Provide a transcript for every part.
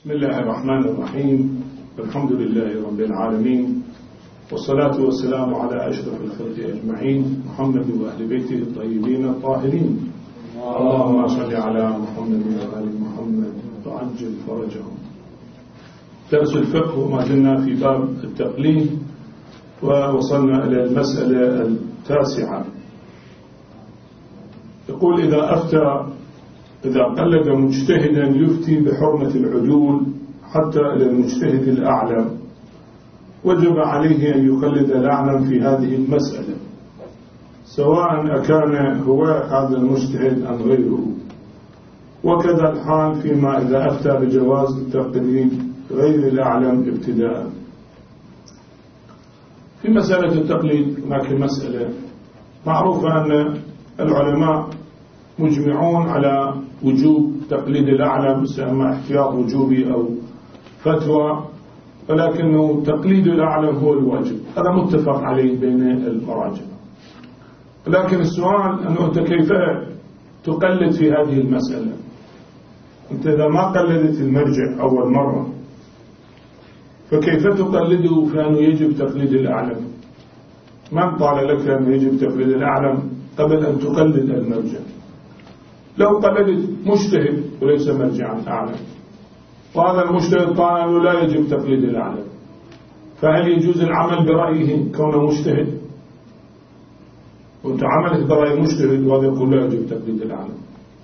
بسم الله الرحمن الرحيم. الحمد لله رب العالمين، والصلاة والسلام على أشرف الخلق أجمعين، محمد وأهل بيته الطيبين الطاهرين. اللهم صل على محمد وآل محمد وعجل فرجهم. درس الفقه، وما زلنا في باب التقليد، ووصلنا إلى المسألة التاسعة. يقول: إذا قلد مجتهدا يفتي بحرمة العدول حتى إلى المجتهد الأعلم، وجب عليه أن يقلد الأعلم في هذه المسألة، سواء أكان هو هذا المجتهد أم غيره. وكذا الحال فيما إذا أفتى بجواز التقليد غير الأعلم ابتداء. في مسألة التقليد هناك مسألة معروفة أن العلماء مجمعون على وجوب تقليد الأعلم، سواء احتياط وجوبي أو فتوى، ولكنه تقليد الأعلم هو الواجب، هذا متفق عليه بين المراجع. لكن السؤال أنه أنت كيف تقلد في هذه المسألة؟ أنت إذا ما قلدت المرجع أول مرة فكيف تقلده في أنه يجب تقليد الأعلم؟ من قال لك أنه يجب تقليد الأعلم قبل أن تقلد المرجع؟ لو قلدت مجتهد وليس مرجعا أعلم، وهذا المجتهد قال أنه لا يجب تقليد الأعلم، فهل يجوز العمل برأيه كونه مجتهد؟ وأنت عملت برأي مجتهد وهذا يقول لا يجب تقليد الأعلم.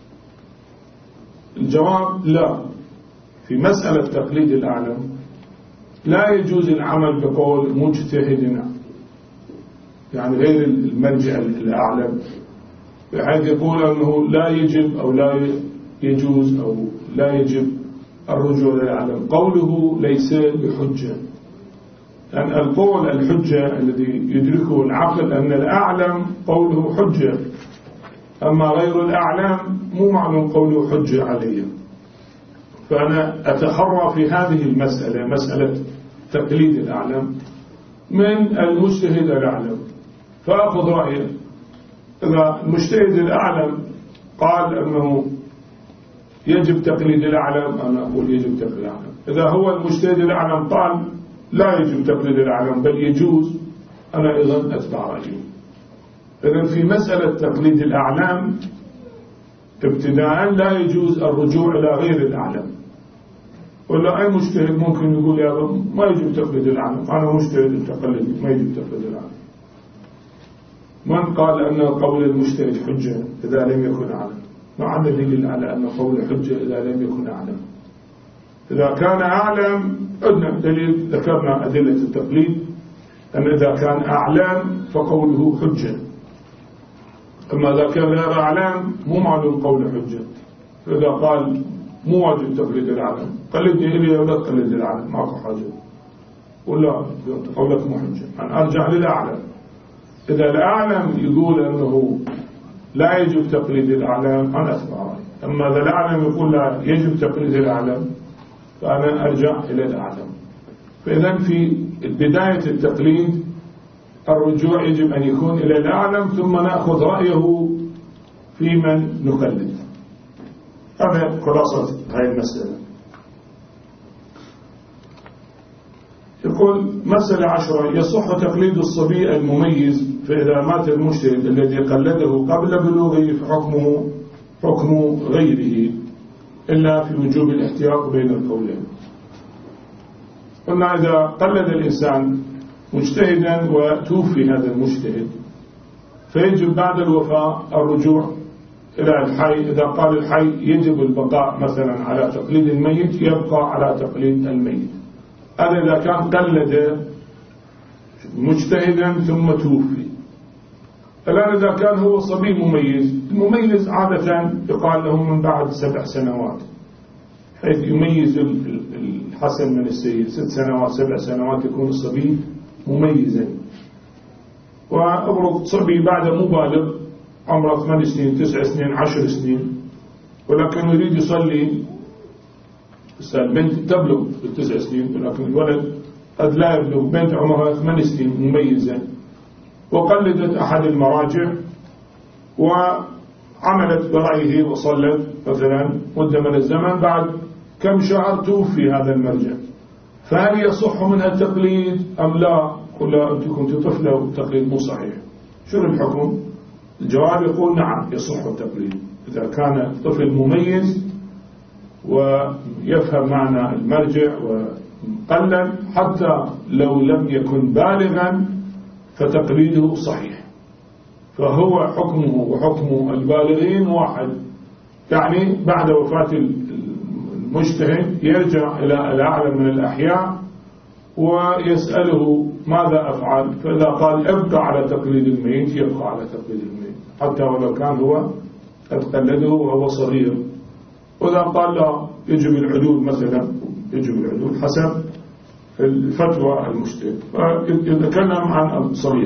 الجواب لا. في مسألة تقليد الأعلم لا يجوز العمل بقول مجتهد، يعني غير المرجع الأعلم، بحيث يقول أنه لا يجب أو لا يجوز أو لا يجب الرجوع للأعلم. قوله ليس بحجة، يعني القول الحجة الذي يدركه العقل أن الأعلم قوله حجة، أما غير الأعلم مو معلوم قوله حجة عليه. فأنا أتحرى في هذه المسألة، مسألة تقليد الأعلم، من المجتهد الأعلم، فأخذ رأيه. إذا المجتهد الأعلم قال أنه يجب تقليد الأعلم، أنا أقول يجب تقليد الأعلم. إذا هو المجتهد الأعلم قال لا يجب تقليد الأعلم بل يجوز، أنا أيضا أتبع رأيه. إذن في مسألة تقليد الأعلام ابتداء لا يجوز الرجوع إلى غير الأعلم. ولا أي مجتهد ممكن يقول يا رب ما يجب تقليد الأعلم، أنا مجتهد تقليد، ما يجب تقليد الأعلم. من قال أن قول المجتهد حجة إذا لم يكن أعلم؟ مع دليل على أن قول حجة إذا لم يكن أعلم. إذا كان أعلم عندنا دليل، ذكرنا أدلة التقليد أن إذا كان أعلم فقوله حجة، أما إذا كان غير أعلم مو معلوم قول حجة. فإذا قال مو واجب تقليد الأعلم، قلدني إلي ولا تقلد الأعلم، ماكو حاجة، ولا قولك مو حجة، أنا أرجع للأعلم. إذا الأعلم يقول أنه لا يجب تقليد الأعلم أنا أتبع رأيه، أما إذا الأعلم يقول لا يجب تقليد الأعلم فأنا أرجع إلى الأعلم. فإذا في بداية التقليد الرجوع يجب أن يكون إلى الأعلم، ثم نأخذ رأيه في من نقلد. هذا خلاصة هذه المسألة. يقول مسألة 10: يصح تقليد الصبي المميز، فإذا مات المجتهد الذي قلده قبل بلوغه فحكمه حكم غيره، إلا في وجوب الاحتياط بين القولين. قلنا إذا قلد الإنسان مجتهدا وتوفي هذا المجتهد فيجب بعد الوفاة الرجوع إلى الحي. إذا قال الحي يجب البقاء مثلا على تقليد الميت، يبقى على تقليد الميت. هذا إذا كان قلد مجتهدا ثم توفي. الآن إذا كان هو صبي مميز، المميز عادة يقال له من بعد 7 سنوات، حيث يميز الحسن من السيد. 6 سنوات 7 سنوات يكون الصبي مميزا. وأبرك صبي بعد مبالغ عمره 8 سنين 9 سنين 10 سنين، ولكن يريد يصلي. البنت تبلغ 9 سنين ولكن الولد قد لا يبلغ. بنت عمرها 8 سنين مميزة، وقلدت أحد المراجع وعملت برأيه وصلت مثلا مدة من الزمن، بعد كم شهر توفي هذا المرجع، فهل يصح منها التقليد أم لا؟ قل لا أنت كنت طفلة والتقليد مو صحيح، شنو الحكم؟ الجواب يقول نعم يصح التقليد إذا كان طفل مميز ويفهم معنى المرجع وقلد، حتى لو لم يكن بالغا فتقليده صحيح. فهو حكمه وحكم البالغين واحد، يعني بعد وفاة المجتهد يرجع إلى الأعلم من الأحياء ويسأله ماذا أفعل، فإذا قال ابقى على تقليد الميت يبقى على تقليد الميت حتى ولو كان هو قد قلده وهو صغير. وإذا قال لا يجب العدول مثلا، يجب العدول حسب الفتوى المجتهد، فيتكلم عن الصغير.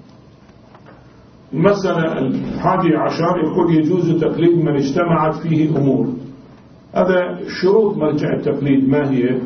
المسألة 11 يقول يجوز تقليد من اجتمعت فيه أمور. هذا شروط مرجع التقليد ما هي؟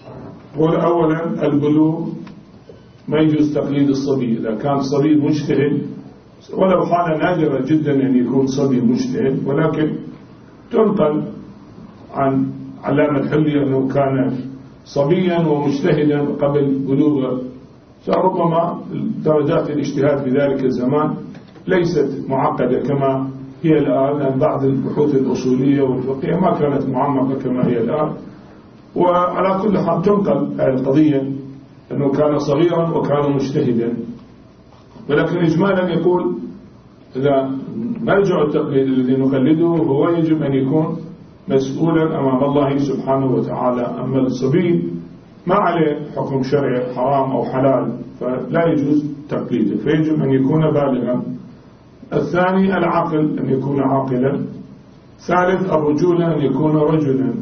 أولا البلوغ، ما يجوز تقليد الصبي إذا كان صبي مجتهد، ولو حالة نادرة جدا أن يكون صبي مجتهد، ولكن تنقل عن علامة الحلي أنه كان صبيا ومجتهدا قبل بلوغه، فربما درجات الاجتهاد في ذلك الزمان ليست معقدة كما هي الآن، لأن بعض البحوث الأصولية والفقهية ما كانت معمقة كما هي الآن. وعلى كل حال تنقل القضية أنه كان صغيرا وكان مجتهدا، ولكن إجمالا يقول إذا مرجع التقليد الذي نقلده هو يجب أن يكون مسؤولا أمام الله سبحانه وتعالى. أما الصبي ما عليه حكم شرعي حرام أو حلال فلا يجوز تقليده، فيجب أن يكون بالغا. الثاني العقل، أن يكون عاقلا. ثالث الرجولة، أن يكون رجلا.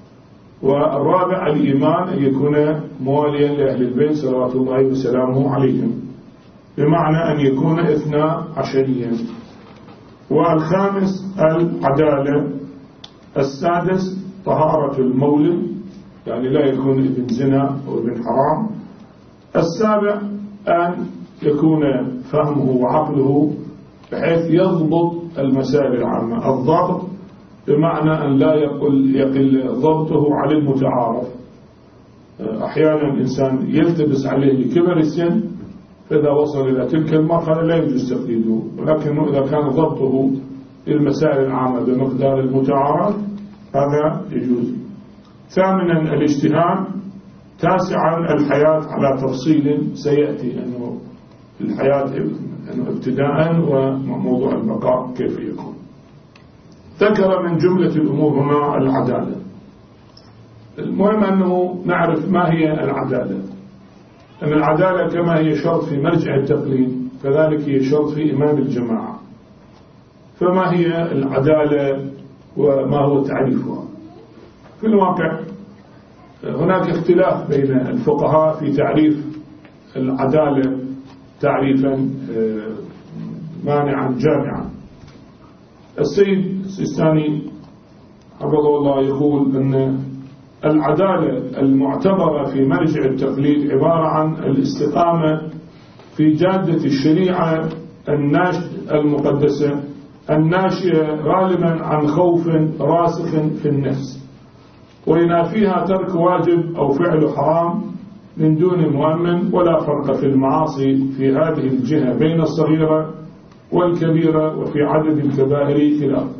والرابع الإيمان، أن يكون مواليا لأهل البيت صلوات الله وسلامه عليهم، بمعنى أن يكون 12. والخامس العدالة. السادس طهارة المولد، يعني لا يكون ابن زنا أو ابن حرام. السابع أن يكون فهمه وعقله بحيث يضبط المسائل العامة. الضبط بمعنى أن لا يقل ضبطه عن المتعارف. أحيانا الإنسان يلتبس عليه لكبر السن، فإذا وصل إلى تلك المرحلة لا يجوز تقليده، ولكنه إذا كان ضبطه للمسائل العامة بمقدار المتعارف هذا يجوز. ثامنا الاجتهاد. تاسعا الحياة على تفصيل سيأتي أنه الحياة أنه ابتداء وموضوع البقاء كيف يكون. ذكر من جملة الأمور هنا العدالة. المهم أنه نعرف ما هي العدالة، أن العدالة كما هي شرط في مرجع التقليد كذلك هي شرط في إمام الجماعة. فما هي العدالة وما هو تعريفها؟ في الواقع هناك اختلاف بين الفقهاء في تعريف العدالة تعريفا مانعا جامعا. السيد السيستاني حفظه الله يقول أن العدالة المعتبرة في مرجع التقليد عبارة عن الاستقامة في جادة الشريعة المقدسة الناشئة غالبا عن خوف راسخ في النفس، وينافيها ترك واجب أو فعل حرام من دون مؤمن. ولا فرق في المعاصي في هذه الجهة بين الصغيرة والكبيرة، وفي عدد الكبائر خلاف.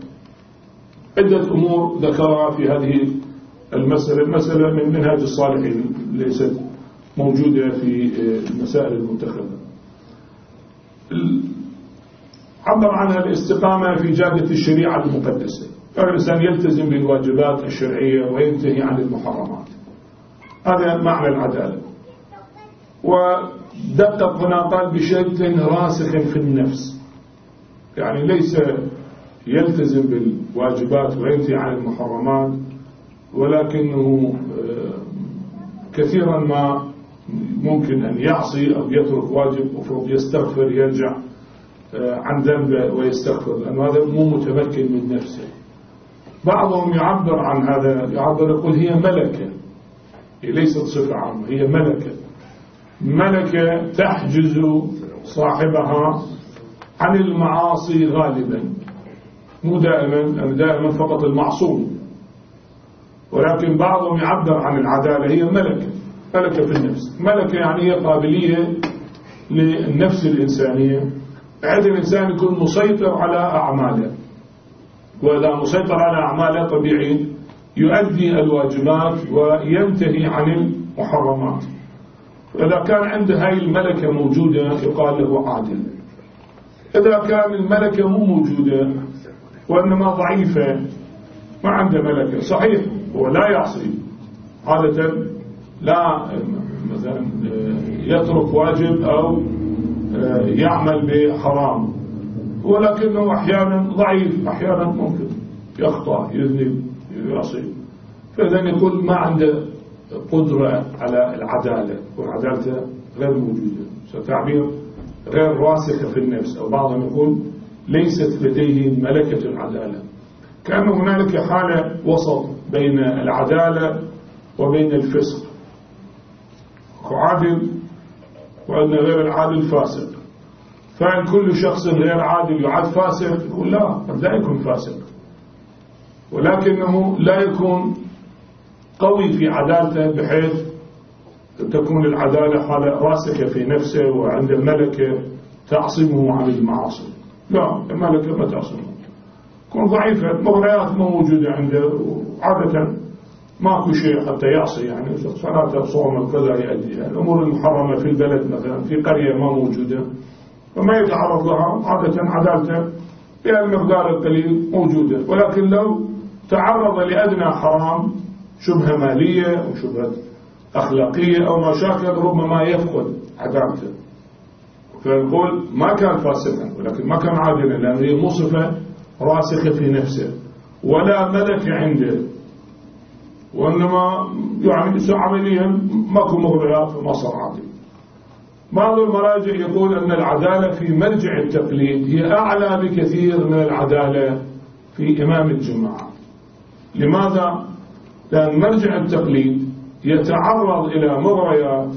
عدة أمور ذكرها في هذه المسألة من منهاج الصالحين، ليست موجودة في المسائل المنتخبة. عبر عنها الاستقامة في جادة الشريعة المقدسة، فالإنسان يلتزم بالواجبات الشرعية وينتهي عن المحرمات. هذا معنى العدالة. ودقق هنا قال بشكل راسخ في النفس، يعني ليس يلتزم بالواجبات وينتهي عن المحرمات، ولكنه كثيرا ما ممكن أن يعصي أو يترك واجب مفروض يستغفر، يرجع عن ذنبه ويستغفر، لأن هذا مو متمكن من نفسه. بعضهم يعبر عن هذا، يقول هي ملكة، هي ليست صفة عامة، هي ملكة تحجز صاحبها عن المعاصي غالبا، مو دائما، دائما فقط المعصوم. ولكن بعضهم يعبر عن العدالة هي ملكة في النفس. ملكة يعني هي قابلية للنفس الإنسانية بحيث الإنسان يكون مسيطر على أعماله، وإذا مسيطر على أعماله طبيعي يؤدي الواجبات وينتهي عن المحرمات. إذا كان عنده هاي الملكة موجودة يقال له عادل. إذا كان الملكة مو موجودة وإنما ضعيفة ما عنده ملكة، صحيح هو لا يعصي عادة، لا مثلا يترك واجب أو يعمل بحرام، ولكنه أحيانا ضعيف، أحيانا ممكن يخطأ يذنب يعصي، فإذا يقول ما عنده قدرة على العدالة، والعدالة غير موجودة، تعبير غير راسخة في النفس، أو بعضهم يقول ليست لديه ملكة العدالة. كأن هنالك حالة وسط بين العدالة وبين الفسق، عادل وأن غير العادل فاسق. فإن كل شخص غير عادل يعد فاسق، يقول لا، قد لا يكون فاسق، ولكنه لا يكون قوي في عدالته بحيث تكون العدالة حالة راسخة في نفسه وعند الملكة تعصمه عن المعاصي. لا، الملكة ما تعصمه، تكون ضعيفة، مغريات ما موجودة عنده، عادة ماكو شيء حتى يعصي، يعني صلاة صوم كذا يؤديها. الأمور المحرمة في البلد مثلا في قرية ما موجودة وما يتعرض لها، عادة عدالته بها المقدار القليل موجودة، ولكن لو تعرض لأدنى حرام، شبهة مالية أو شبهة أخلاقية أو مشاكل، ربما يفقد عدالته. فنقول ما كان فاسقا ولكن ما كان عادلا، لأنه هي مصفة راسخة في نفسه ولا ملك عنده، وإنما يعني عمليا ماكو مغريات وما صار عادل. بعض المراجع يقول أن العدالة في مرجع التقليد هي أعلى بكثير من العدالة في إمام الجماعة. لماذا؟ لأن مرجع التقليد يتعرض إلى مغريات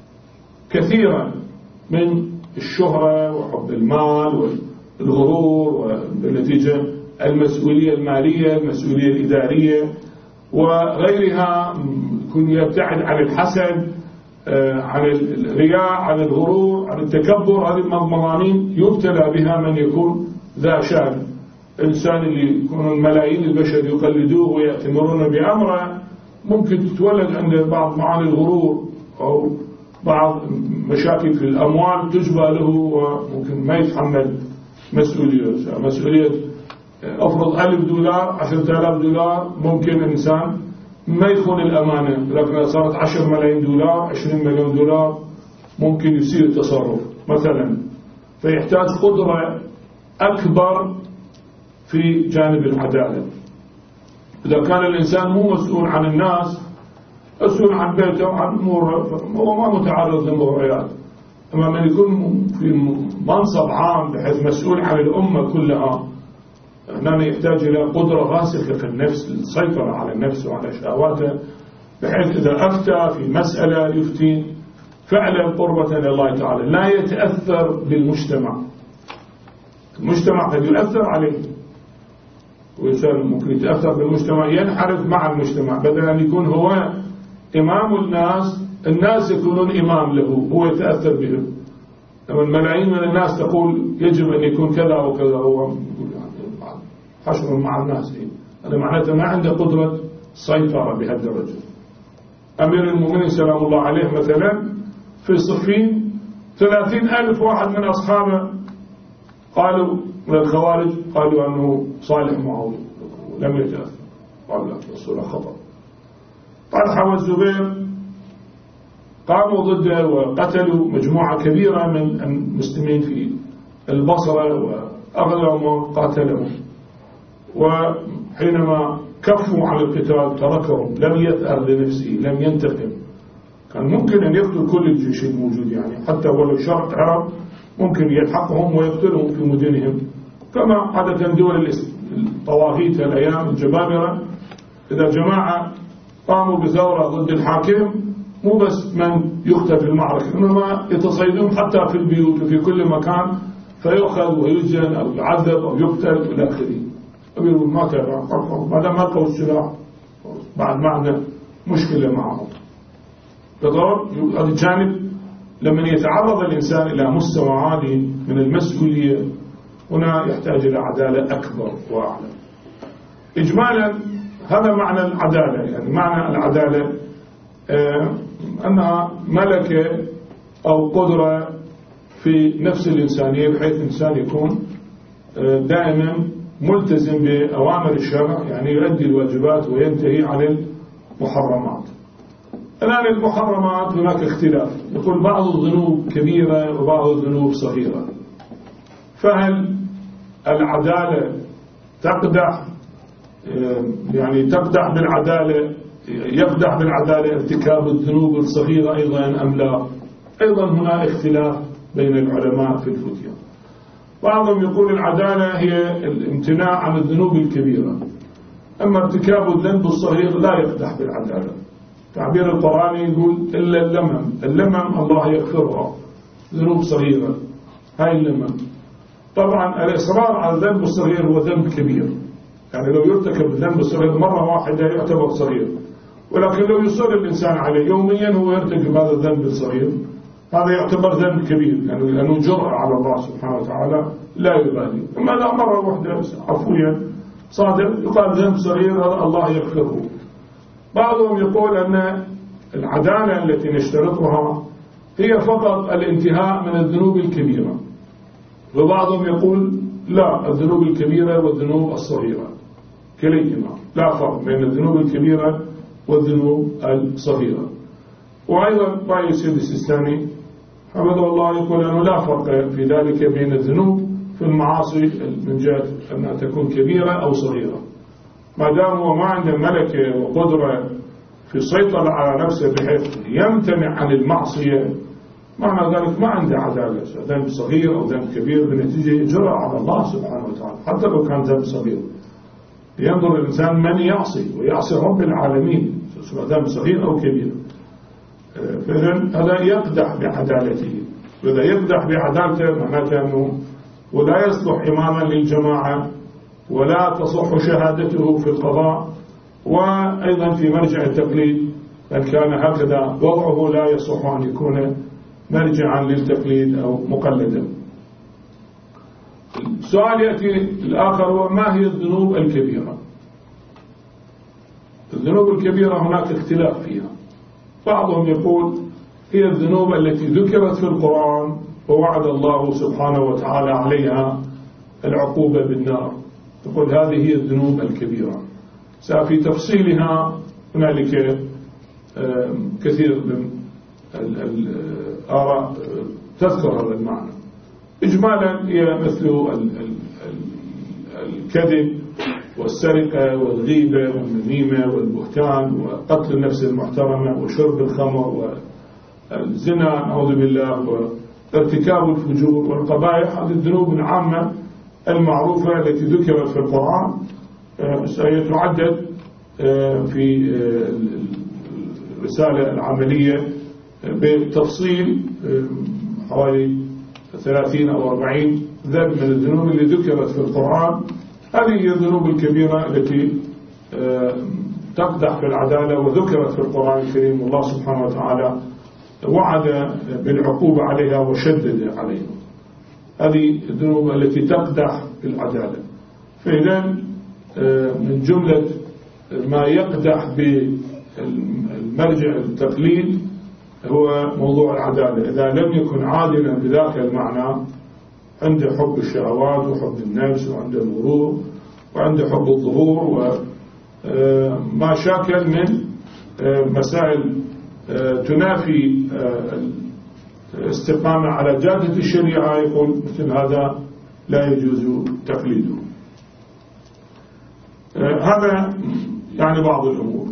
كثيرة من الشهرة وحب المال والغرور، والنتيجة المسؤولية المالية، المسؤولية الإدارية وغيرها، يكون يبتعد عن الحسد، عن الرياء، عن الغرور، عن التكبر. هذه المضامين يبتلى بها من يكون ذا شأن. الإنسان اللي يكون ملايين البشر يقلدوه ويأتمرون بأمره، ممكن تتولد عنده بعض معاني الغرور أو بعض مشاكل في الأموال تجبى له، وممكن ما يتحمل مسؤولية أفرض $1000 $10,000 ممكن الإنسان ما يخون الأمانة، لكن صارت $10 ملايين $20 مليون ممكن يصير تصرف مثلا. فيحتاج قدرة أكبر في جانب العدالة. إذا كان الإنسان مو مسؤول عن الناس، مسؤول عن بيته وعن أموره، هو ما متعرض للمغريات. أما من يكون في منصب عام بحيث مسؤول عن الأمة كلها، هنا يحتاج إلى قدرة راسخة في النفس للسيطرة على النفس وعلى شهواته، بحيث إذا أفتى في مسألة يفتي فعلا قربة لله تعالى، لا يتأثر بالمجتمع. المجتمع قد يؤثر عليه، وإنسان ممكن يتأثر بالمجتمع ينحرف مع المجتمع، بدل أن يكون هو إمام الناس يكونون إمام له، هو يتأثر بهم. لما الملايين من الناس تقول يجب أن يكون كذا وكذا، هو حشر مع الناس، هذا معناته ما عنده قدرة سيطرة بهالدرجة. أمير المؤمنين سلام الله عليه مثلا في صفين 30,000 واحد من أصحابه قالوا من الخوارج قالوا أنه صالح معاوية، لم يتأثر، قالوا لا، الصورة خطأ. طلحة والزبير قاموا ضده وقتلوا مجموعة كبيرة من المسلمين في البصرة وأغلبهم وقاتلهم، وحينما كفوا عن القتال تركهم، لم يثأر لنفسه، لم ينتقم. كان ممكن أن يقتل كل الجيش الموجود، يعني حتى ولو شرق عرب ممكن يلحقهم ويقتلهم في مدنهم، كما عادة دول الطواغيت الأيام الجبابرة. إذا جماعة قاموا بثورة ضد الحاكم، مو بس من يقتل في المعركة، إنما يتصيدون حتى في البيوت وفي كل مكان، فيؤخذ ويسجن أو يعذب أو يقتل إلى آخره. أبيروا ما تابع، ما دام ألقوا السلاح بعد ما عندنا مشكلة معهم. هذا الجانب لما يتعرض الإنسان إلى مستوى عالي من المسؤولية هنا يحتاج إلى عدالة أكبر وأعلى. إجمالا هذا معنى العدالة، يعني معنى العدالة أنها ملكة أو قدرة في نفس الإنسانية، بحيث الإنسان يكون دائما ملتزم بأوامر الشرع، يعني يؤدي الواجبات وينتهي عن المحرمات. الآن المحرمات هناك اختلاف، يقول بعض الذنوب كبيرة وبعض الذنوب صغيرة. فهل العدالة تقدح، يعني تقدح بالعدالة، يقدح بالعدالة ارتكاب الذنوب الصغيرة أيضا أم لا؟ أيضا هنا اختلاف بين العلماء في الفتية. بعضهم يقول العدالة هي الامتناع عن الذنوب الكبيرة، أما ارتكاب الذنب الصغير لا يقدح بالعدالة. تعبير القرآن يقول إلا اللمم الله يغفرها، ذنوب صغيرة هاي اللمم. طبعا الإصرار على الذنب الصغير هو ذنب كبير، يعني لو يرتكب الذنب الصغير مرة واحدة يعتبر صغير، ولكن لو يصر الإنسان عليه يوميا هو يرتكب هذا الذنب الصغير، هذا يعتبر ذنب كبير، يعني لأنه جرأة على الله سبحانه وتعالى لا يبالي. أما لا مرة واحدة عفويا صادق يقال ذنب صغير هذا الله يغفره. بعضهم يقول أن العدالة التي نشترطها هي فقط الانتهاء من الذنوب الكبيرة، وبعضهم يقول لا، الذنوب الكبيرة والذنوب الصغيرة كليهما، لا فرق بين الذنوب الكبيرة والذنوب الصغيرة. وأيضا رأي السيد السيستاني حفظه الله يقول أنه لا فرق في ذلك بين الذنوب في المعاصي من جهة أنها تكون كبيرة أو صغيرة، ما دام هو ما عنده ملكة وقدرة في السيطرة على نفسه بحيث يمتنع عن المعصية، معنى ذلك ما عنده عدالة، ذنب صغير أو ذنب كبير بنتيجة جرأة على الله سبحانه وتعالى. حتى لو كان ذنب صغير ينظر الإنسان من يعصي ويعصي رب العالمين، سواء ذنب صغير أو كبير. فإذن هذا يقدح بعدالته، وإذا يقدح بعدالته معناته أنه ولا يصلح إماما للجماعة ولا تصح شهادته في القضاء، وأيضا في مرجع التقليد إن كان هكذا وضعه لا يصح أن يكون مرجعا للتقليد أو مقلدا. السؤال يأتي الآخر هو ما هي الذنوب الكبيرة؟ الذنوب الكبيرة هناك اختلاف فيها. بعضهم يقول هي الذنوب التي ذكرت في القرآن ووعد الله سبحانه وتعالى عليها العقوبة بالنار، يقول هذه هي الذنوب الكبيرة. في تفصيلها هنالك كثير من الآراء تذكر هذا المعنى. إجمالا هي مثل الكذب والسرقة والغيبة والنميمة والبهتان وقتل النفس المحترمة وشرب الخمر والزنا نعوذ بالله وارتكاب الفجور والقبائح. هذه الذنوب العامة المعروفة التي ذكرت في القرآن سيتعدد في الرسالة العملية بالتفصيل حوالي 30 أو 40 ذنب من الذنوب اللي ذكرت في القرآن. هذه هي الذنوب الكبيرة التي تقدح في العدالة وذكرت في القرآن الكريم، والله سبحانه وتعالى وعد بالعقوبة عليها وشدد عليها. هذه الذنوب التي تقدح في العدالة. فإذا من جملة ما يقدح بالمرجع التقليد هو موضوع العدالة. إذا لم يكن عادلا بذاك المعنى، عنده حب الشهوات وحب النفس وعنده الغرور وعنده حب الظهور وما شاكل من مسائل تنافي الاستقامة على جادة الشريعة، يقول مثل هذا لا يجوز تقليده. هذا يعني بعض الأمور.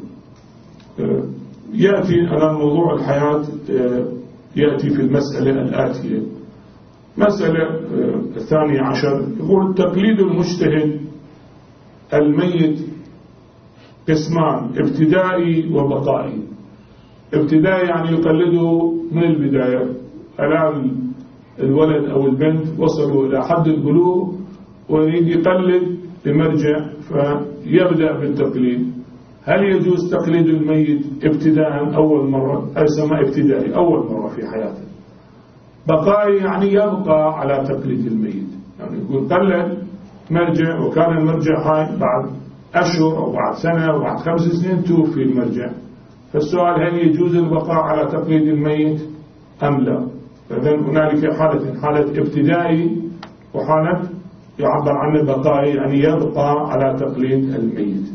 يأتي على موضوع الحياة، يأتي في المسألة الآتية. مسألة 12 يقول تقليد المجتهد الميت قسمان، ابتدائي وبقائي. ابتدائي يعني يقلده من البداية، الآن الولد أو البنت وصلوا إلى حد البلوغ ويريد يقلد بمرجع فيبدأ بالتقليد. هل يجوز تقليد الميت ابتداء أول مرة؟ يسمى ابتدائي أول مرة في حياته. بقائي يعني يبقى على تقليد الميت، يعني يقول قلد مرجع وكان المرجع هاي بعد أشهر أو بعد سنة أو بعد 5 سنين توفي المرجع. فالسؤال هل يجوز البقاء على تقليد الميت أم لا؟ فإذن هنالك حالة، حالة ابتدائي وحالة يعبر عن البقاء يعني يبقى على تقليد الميت.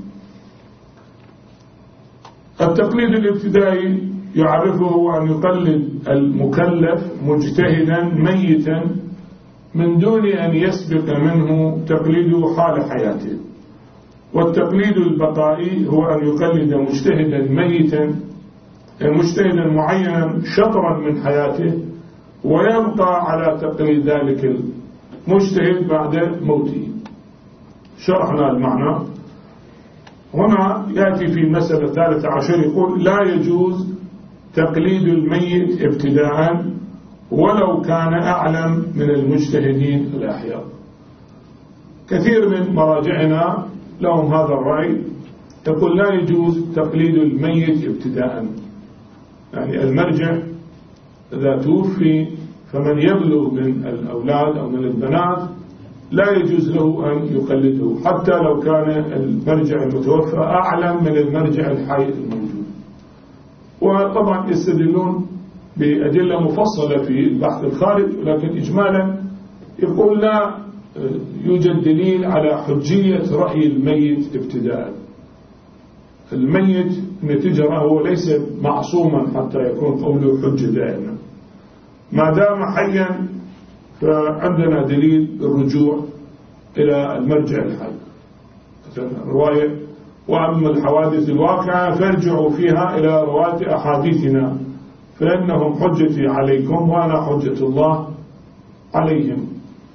التقليد الابتدائي يعرفه أن يقلد المكلف مجتهدا ميتا من دون أن يسبق منه تقليده حال حياته. والتقليد البقائي هو أن يقلد مجتهدا ميتا، مجتهدا معينا شطرا من حياته، ويبقى على تقليد ذلك المجتهد بعد موته. شرحنا المعنى. هنا يأتي في المسألة 13 يقول لا يجوز تقليد الميت ابتداء ولو كان أعلم من المجتهدين الأحياء. كثير من مراجعنا لهم هذا الرأي، يقول لا يجوز تقليد الميت ابتداء، يعني المرجع إذا توفي فمن يبلغ من الأولاد أو من البنات لا يجوز له أن يقلده حتى لو كان المرجع المتوفى أعلم من المرجع الحي الموجود. وطبعا يستدلون بأدلة مفصلة في البحث الخارج، ولكن إجمالا يقول لا يوجد دليل على حجية رأي الميت ابتداء. الميت نتيجة هو ليس معصوما حتى يكون قوله حجة دائما، ما دام حيا فعندنا دليل الرجوع إلى المرجع الحي. رواية وأما الحوادث الواقعة فارجعوا فيها إلى رواة أحاديثنا فإنهم حجتي عليكم وأنا حجة الله عليهم.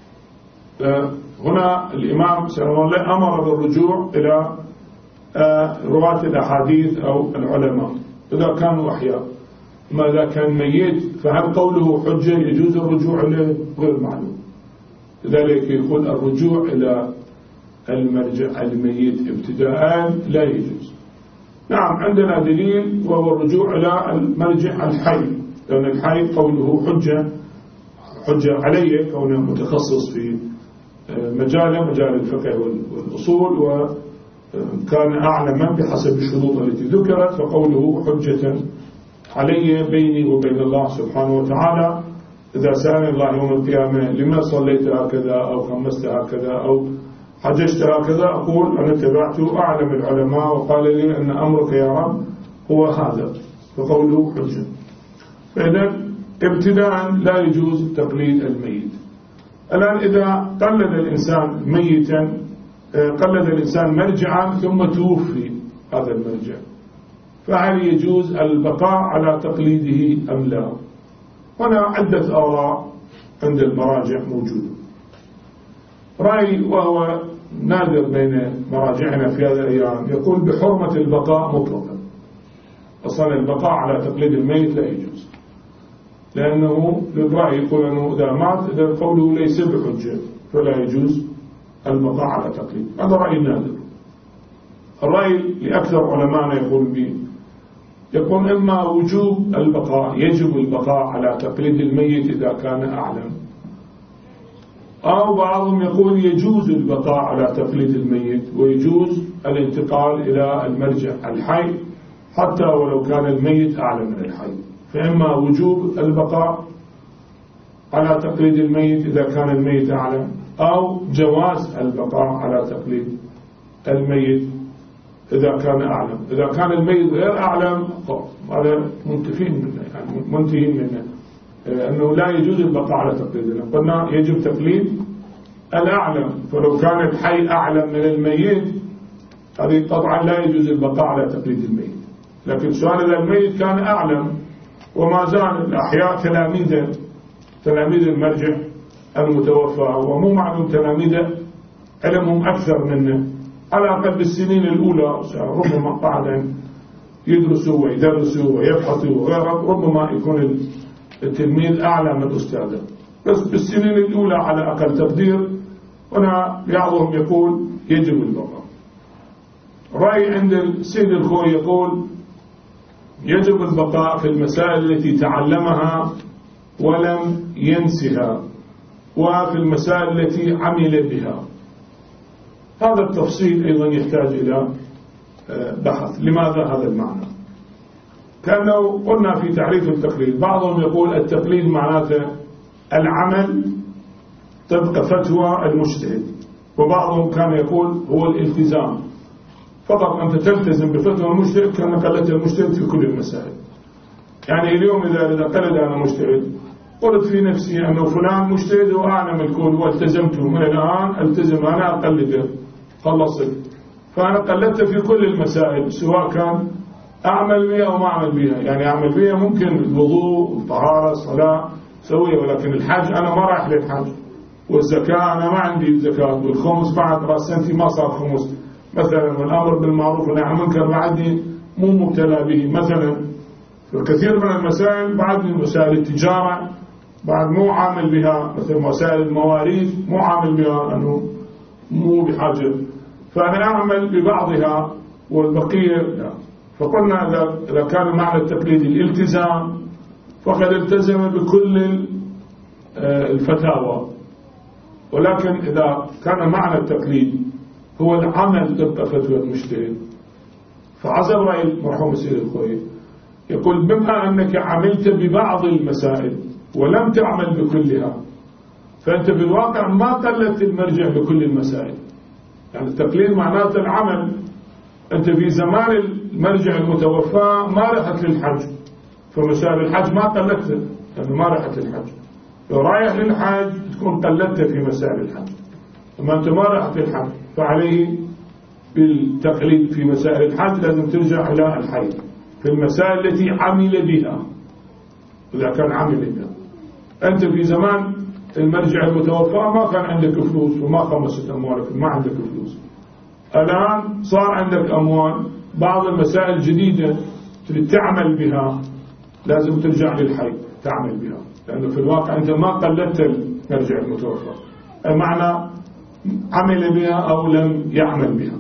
هنا الإمام سلام الله أمر بالرجوع إلى رواة الأحاديث أو العلماء إذا كانوا أحياء. ما إذا كان ميت فهل قوله حجة يجوز الرجوع إليه؟ غير معلوم. لذلك يقول الرجوع إلى المرجع الميت ابتداء لا يجوز. نعم عندنا دليل وهو الرجوع إلى المرجع الحي، لأن الحي قوله حجة عليه كونه متخصص في مجال الفقه والأصول، وكان أعلم بحسب الشروط التي ذكرت، فقوله حجة علي بيني وبين الله سبحانه وتعالى. إذا سألني الله يوم القيامة لما صليت هكذا أو خمست هكذا أو حججت هكذا، أقول أنا اتبعت أعلم العلماء وقال لي أن أمرك يا رب هو هذا، فقوله حجة. فإذا ابتداء لا يجوز تقليد الميت. الآن إذا قلد الإنسان ميتا، قلد الإنسان مرجعا ثم توفي هذا المرجع، فهل يجوز البقاء على تقليده أم لا؟ هنا عدة آراء عند المراجع موجودة. رأي وهو نادر بين مراجعنا في هذه الأيام يقول بحرمة البقاء مطلقا. أصلا البقاء على تقليد الميت لا يجوز، لأنه للرأي يقول أنه إذا مات إذا قوله ليس بحجة فلا يجوز البقاء على تقليد. هذا رأي نادر. الرأي لأكثر علماءنا يقول إما وجوب البقاء، يجب البقاء على تقليد الميت إذا كان أعلم، أو بعضهم يقول يجوز البقاء على تقليد الميت ويجوز الانتقال إلى المرجع الحي حتى ولو كان الميت أعلم من الحي. فإما وجوب البقاء على تقليد الميت إذا كان الميت أعلم، أو جواز البقاء على تقليد الميت إذا كان أعلم. إذا كان الميت غير أعلم هذا منتفين منه، يعني منتهين منه، أنه لا يجوز البقاء على تقليدنا. قلنا يجب تقليد الأعلم، فلو كان الحي أعلم من الميت هذه طبعا لا يجوز البقاء على تقليد الميت. لكن سؤال إذا الميت كان أعلم وما زال الأحياء تلاميذ المرجع المتوفى، ومو معلوم تلاميذه علمهم أكثر منه على الأقل بالسنين الأولى، ربما قاعدا يدرسوا ويدرسوا ويبحثوا وغيره، ربما يكون التلميذ أعلى من الأستاذ، بس بالسنين الأولى على أقل تقدير. هنا بعضهم يقول يجب البقاء. رأي عند السيد الخوي يقول يجب البقاء في المسائل التي تعلمها ولم ينسها وفي المسائل التي عمل بها. هذا التفصيل أيضا يحتاج إلى بحث. لماذا هذا المعنى؟ كأنه قلنا في تعريف التقليد، بعضهم يقول التقليد معناته العمل طبق فتوى المجتهد، وبعضهم كان يقول هو الالتزام، فقط أنت تلتزم بفتوى المجتهد كأن قلدت المجتهد في كل المسائل. يعني اليوم إذا قلد أنا مجتهد قلت في نفسي أنه فلان مجتهد وأعلم الكل والتزمته، من الآن التزم أنا أقلده خلصت، فأنا قلدت في كل المسائل سواء كان أعمل بها أو ما أعمل بها. يعني أعمل بها ممكن الوضوء الطهارة الصلاة سوية، ولكن الحج أنا ما رايح للحج، والزكاة أنا ما عندي الزكاة، والخمس بعد رأس سنتي ما صار خمس مثلا، والأمر بالمعروف والنهي عن المنكر بعدني مو مبتلى به مثلا. فكثير من المسائل بعد مسائل التجارة بعد مو عامل بها، مثل مسائل المواريث مو عامل بها لأنه مو بحاجة، فأنا أعمل ببعضها والبقية لا. فقلنا إذا كان معنى التقليد الالتزام فقد التزم بكل الفتاوى، ولكن إذا كان معنى التقليد هو العمل طبق فتوى المجتهد، فحسب رأي المرحوم السيد الخوي يقول بما أنك عملت ببعض المسائل ولم تعمل بكلها، فأنت بالواقع ما قلدت المرجع بكل المسائل. يعني التقليد معناته العمل. أنت في زمان المرجع المتوفى ما رحت للحج، فمسائل الحج ما قلدته لأنه ما رحت للحج. لو رايح للحج تكون قلدته في مسائل الحج، أما أنت ما رحت للحج فعليه بالتقليد في مسائل الحج لازم ترجع إلى الحي في المسائل التي عمل بها. إذا كان عمل بها أنت في زمان المرجع المتوفى ما كان عندك فلوس وما خمست أموالك، ما عندك فلوس، الآن صار عندك أموال، بعض المسائل الجديدة تريد تعمل بها لازم ترجع للحي تعمل بها، لأنه في الواقع أنت ما قلدت المرجع المتوفى، معنى عمل بها أو لم يعمل بها.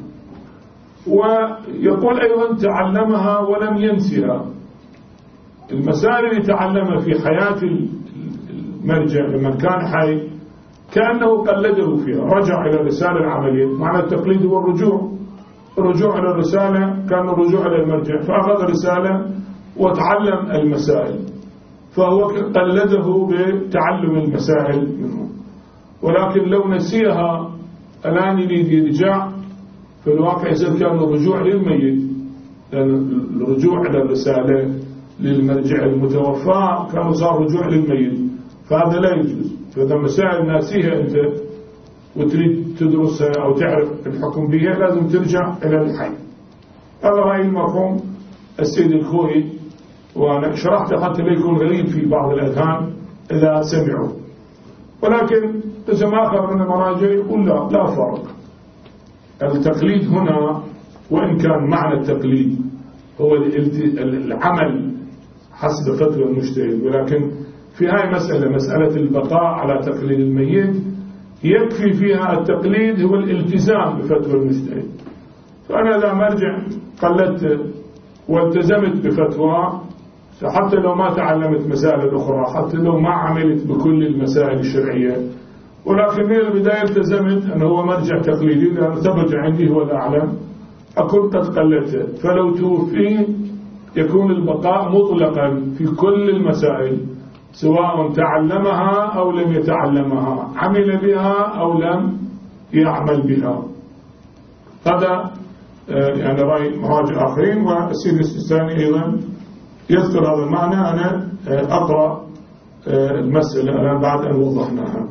ويقول أيضا تعلمها ولم ينسها. المسائل اللي تعلمها في حياة المرجع لمن كان حي كأنه قلده فيها، رجع إلى الرسالة العملية. معنى التقليد هو الرجوع إلى الرسالة، كان الرجوع إلى المرجع، فأخذ الرسالة وتعلم المسائل، فهو قلده بتعلم المسائل منه. ولكن لو نسيها الآن يريد يرجع، في الواقع يصير كان الرجوع للميت، لأن الرجوع إلى الرسالة للمرجع المتوفى كان صار رجوع للميت، فهذا لا يجوز. فإذا مسائل ناسيها أنت وتريد تدرسها أو تعرف الحكم بها لازم ترجع إلى الحي. هذا رأي المرحوم السيد الخوي، وأنا شرحته حتى لا يكون غريب في بعض الأذهان إذا سمعوا. ولكن قسم آخر من المراجع يقول لا فرق. التقليد هنا وإن كان معنى التقليد هو العمل حسب فتوى المجتهد، ولكن في هاي مسألة البقاء على تقليد الميت يكفي فيها التقليد هو الالتزام بفتوى المجتهد. فأنا إذا مرجع قلدت والتزمت بفتوى، حتى لو ما تعلمت مسائل أخرى، حتى لو ما عملت بكل المسائل الشرعية، ولكن من البداية التزمت أنه هو مرجع تقليدي لأنه ثبت عندي هو الأعلم، أكون قد قلدته. فلو توفي يكون البقاء مطلقا في كل المسائل سواء تعلمها أو لم يتعلمها، عمل بها أو لم يعمل بها. هذا يعني رأي مراجع آخرين. والسيد السيستاني أيضا يذكر هذا المعنى. أنا أقرأ المسألة الآن بعد أن وضحناها.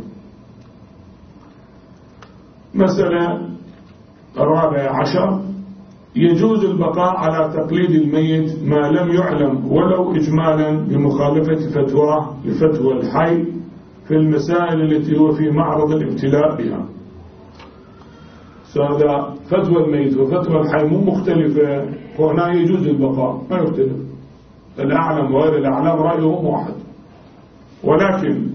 مسألة 14: يجوز البقاء على تقليد الميت ما لم يعلم ولو إجمالا بمخالفة فتواه لفتوى الحي في المسائل التي هو في معرض الابتلاء بها. هذا فتوى الميت وفتوى الحي مو مختلفة، وهنا يجوز البقاء ما يختلف، الأعلم وغير الأعلم رأيهم واحد. ولكن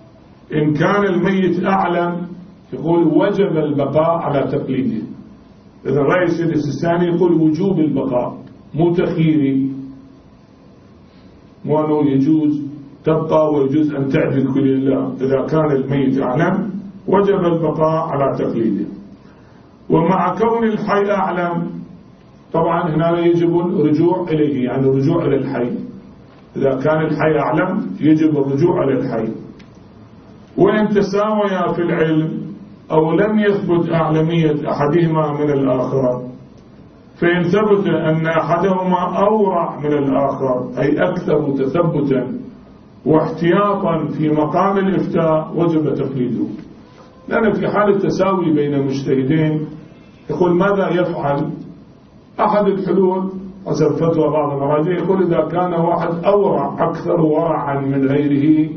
إن كان الميت أعلم يقول وجب البقاء على تقليده، إذا الرأي السادس الثاني يقول وجوب البقاء مو تخييري، مو أنه يجوز تبقى ويجوز أن تعدل كل، لا، إذا كان الميت أعلم وجب البقاء على تقليده. ومع كون الحي أعلم طبعا هنا يجب الرجوع إليه، يعني الرجوع إلى الحي. إذا كان الحي أعلم يجب الرجوع إلى الحي. وإن تساويا في العلم أو لم يثبت أعلمية أحدهما من الآخر، فإن ثبت أن أحدهما أورع من الآخر أي أكثر تثبتا واحتياطا في مقام الإفتاء وجب تقليده. لأن في حال التساوي بين المجتهدين يقول ماذا يفعل؟ أحد الحلول حسب فتوى بعض المراجع يقول إذا كان واحد أورع أكثر ورعا من غيره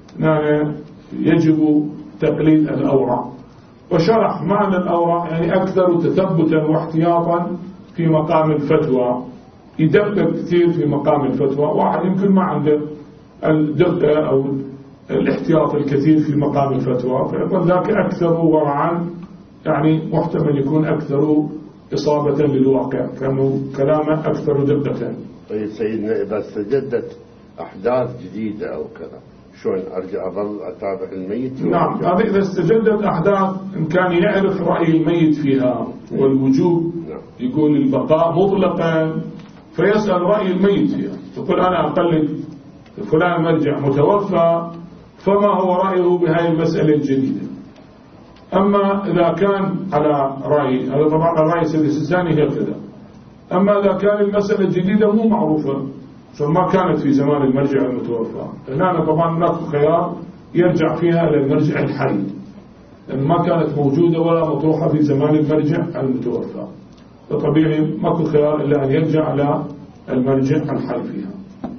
يجب تقليد الأورع. وشرح معنى الأورع يعني أكثر تثبتا واحتياطا في مقام الفتوى، يدقق كثير في مقام الفتوى. واحد يمكن ما عنده الدقة أو الاحتياط الكثير في مقام الفتوى، فيقول ذاك أكثر ورعا، يعني محتمل يكون أكثر إصابة للواقع، كانوا كلامه أكثر دقة. طيب سيدنا إذا استجدت أحداث جديدة أو كذا شلون أرجع أظل أتابع الميت؟ نعم، هذا إذا استجدت أحداث إن كان يعرف رأي الميت فيها والوجوب، يقول البقاء مطلقا، فيسأل رأي الميت فيها، يقول أنا أقلد فلان مرجع متوفى فما هو رأيه بهذه المسألة الجديدة. أما إذا كان على رأي، هذا طبعا الرأي السادس الثاني هي كذا. أما إذا كان المسألة الجديدة مو معروفة فما كانت في زمان المرجع المتوفى، هنا طبعا ناخذ خيار يرجع فيها إلى المرجع الحي، لأن ما كانت موجودة ولا مطروحة في زمان المرجع المتوفى، فطبيعي ماكو خيار إلا أن يرجع إلى المرجع الحي فيها.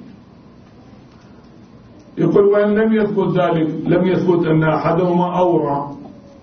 يقول وإن لم يثبت ذلك، لم يثبت أن أحدهما أورع،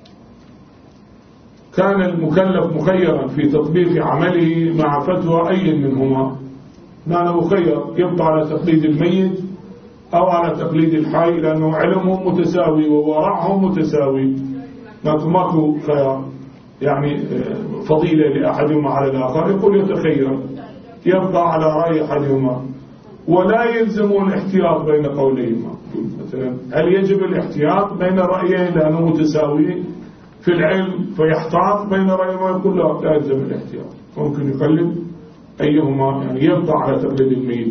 كان المكلف مخيرا في تطبيق عمله مع فتوى أي منهما، كان مخير يبقى على تقليد الميت أو على تقليد الحي، لأنه علمهم متساوي وورعهم متساوي، ماكو خيار يعني فضيلة لأحدهما على الآخر. يقول يتخير يبقى على رأي أحدهما ولا يلزم الاحتياط بين قوليهما. مثلا هل يجب الاحتياط بين الرأيين لأنه متساوي في العلم فيحتاط بين رأيهما؟ يقول لا يلزم الاحتياط، ممكن يقلد أيهما، يعني يبقى على تقليد الميت.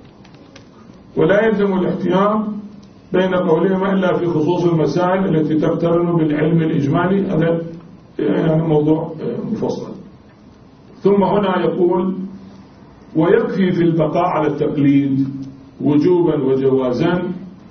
ولا يلزم الاحتياط بين قوليهما إلا في خصوص المسائل التي تقترن بالعلم الإجمالي، هذا يعني موضوع مفصل. ثم هنا يقول ويكفي في البقاء على التقليد وجوبا وجوازا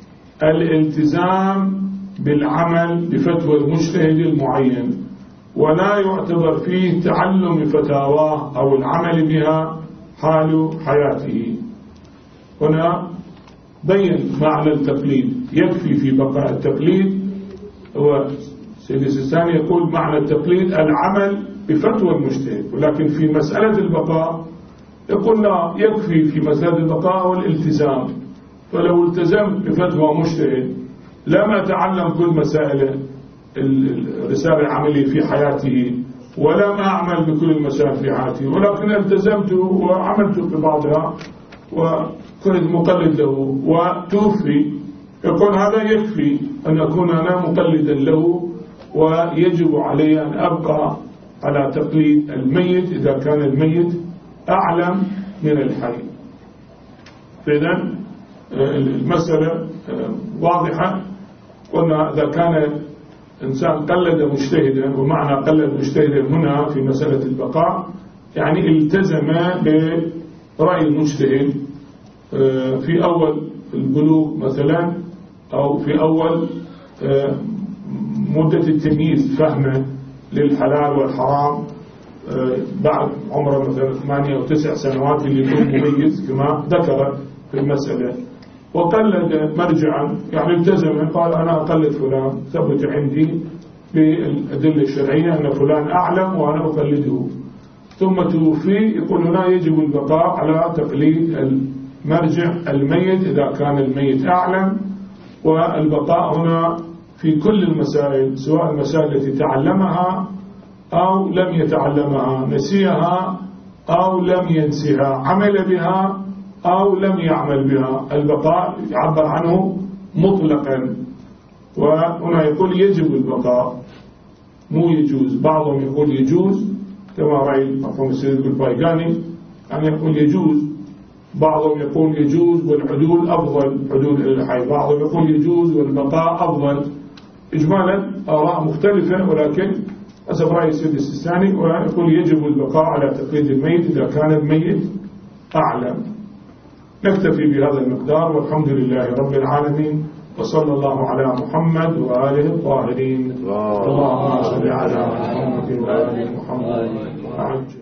الالتزام بالعمل بفتوى المجتهد المعين، ولا يعتبر فيه تعلم فتاواه أو العمل بها حال حياته. هنا بين معنى التقليد، يكفي في بقاء التقليد. هو سيد السيستاني يقول معنى التقليد العمل بفتوى المجتهد، ولكن في مسألة البقاء يقول لا، يكفي في مسألة البقاء والالتزام. فلو التزمت بفتوى مجتهد لم أتعلم كل مسائل الرسالة العملية في حياته ولم أعمل بكل المسائل في حياته، ولكن التزمت وعملت ببعضها وكنت مقلد له وتوفي، يقول هذا يكفي أن أكون أنا مقلدا له، ويجب علي أن أبقى على تقليد الميت إذا كان الميت أعلم من الحي. فإذن المسألة واضحة. قلنا إذا كان إنسان قلد مجتهدا، ومعنى قلد مجتهدا هنا في مسألة البقاء يعني التزم برأي المجتهد في أول البلوغ مثلا، أو في أول مدة التمييز، فهمه للحلال والحرام بعد عمره مثلا 8 أو 9 سنوات اللي يكون مميز كما ذكر في المسألة. وقلد مرجعا يعني التزم، قال أنا أقلد فلان، ثبت عندي بالأدلة الشرعية أن فلان أعلم وأنا أقلده، ثم توفي، يقول هنا يجب البقاء على تقليد المرجع الميت إذا كان الميت أعلم. والبقاء هنا في كل المسائل، سواء المسائل التي تعلمها أو لم يتعلمها، نسيها أو لم ينسها، عمل بها أو لم يعمل بها. البقاء يعبر عنه مطلقا، وهنا يقول يجب البقاء مو يجوز. بعضهم يقول يجوز كما رأي مفهوم السيد البايقاني أن يقول يجوز، بعضهم يقول يجوز والعدول أفضل، عدول إلى الحي، بعضهم يقول يجوز والبقاء أفضل. إجمالا آراء مختلفة، ولكن حسب رأي السيد السيستاني ويقول يجب البقاء على تقليد الميت إذا كان الميت أعلم. نكتفي بهذا المقدار، والحمد لله رب العالمين، وصلى الله على محمد وآله الطاهرين. اللهم صل على محمد وآل محمد.